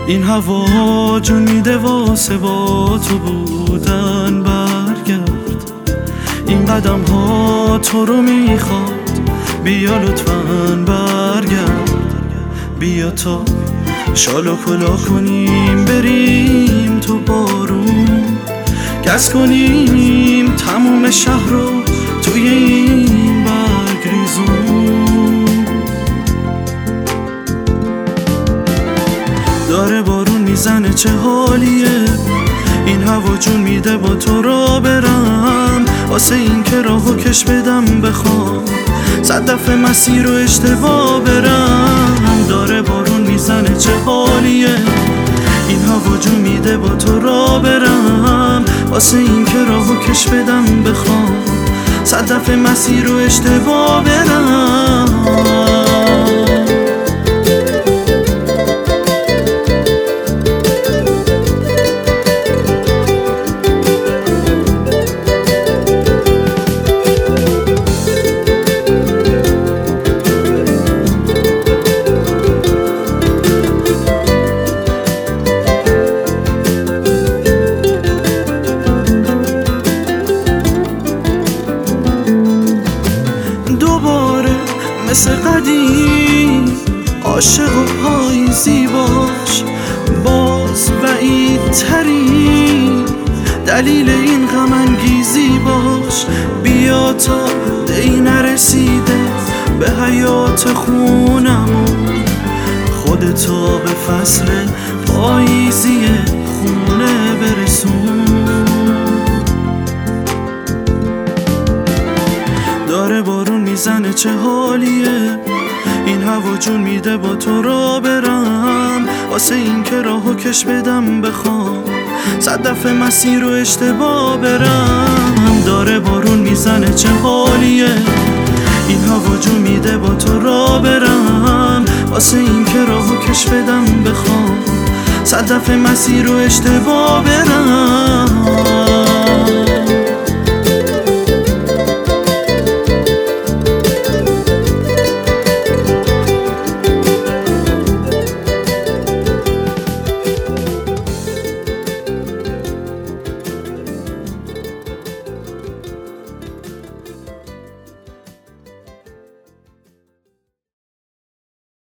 این هوا جون میده واسه با تو بودن. برگرد، این قدم ها تو رو میخواد، بیا لطفاً برگرد. بیا تا شالو کلا کنیم، بریم تو بارون، گز کنیم تموم شهر رو توی این برگ ریزون. داره بارون میزنه چه حالیه، این هوا جون میده با تو را برم. واسه این که راهو کش بدم بخوام، 100 دفعه مسیر رو اشتباه برم. داره بارون میزنه چه حالیه، این هوا جون میده با تو را برم. واسه این که راهو کش بدم بخوام، 100 دفعه مسیر رو اشتباه برم. دوباره مثل قدیم عاشق و پاییزی باش، باز بعیدترین دلیل این غم انگیزی باش. بیا تا دی نرسیده به حیات خونمون، خودتا به فصل پاییزی خونه برسون. داره بارون میزنه چه حالیه، این هوا جون میده با تو را برم. واسه این که راهو کش بدم بخوام، 100 دفعه مسیر رو اشتباه برم. داره بارون میزنه چه حالیه، این هوا جون میده با تو را برم. واسه این که راهو کش بدم بخوام، 100 دفعه مسیر رو اشتباه برم.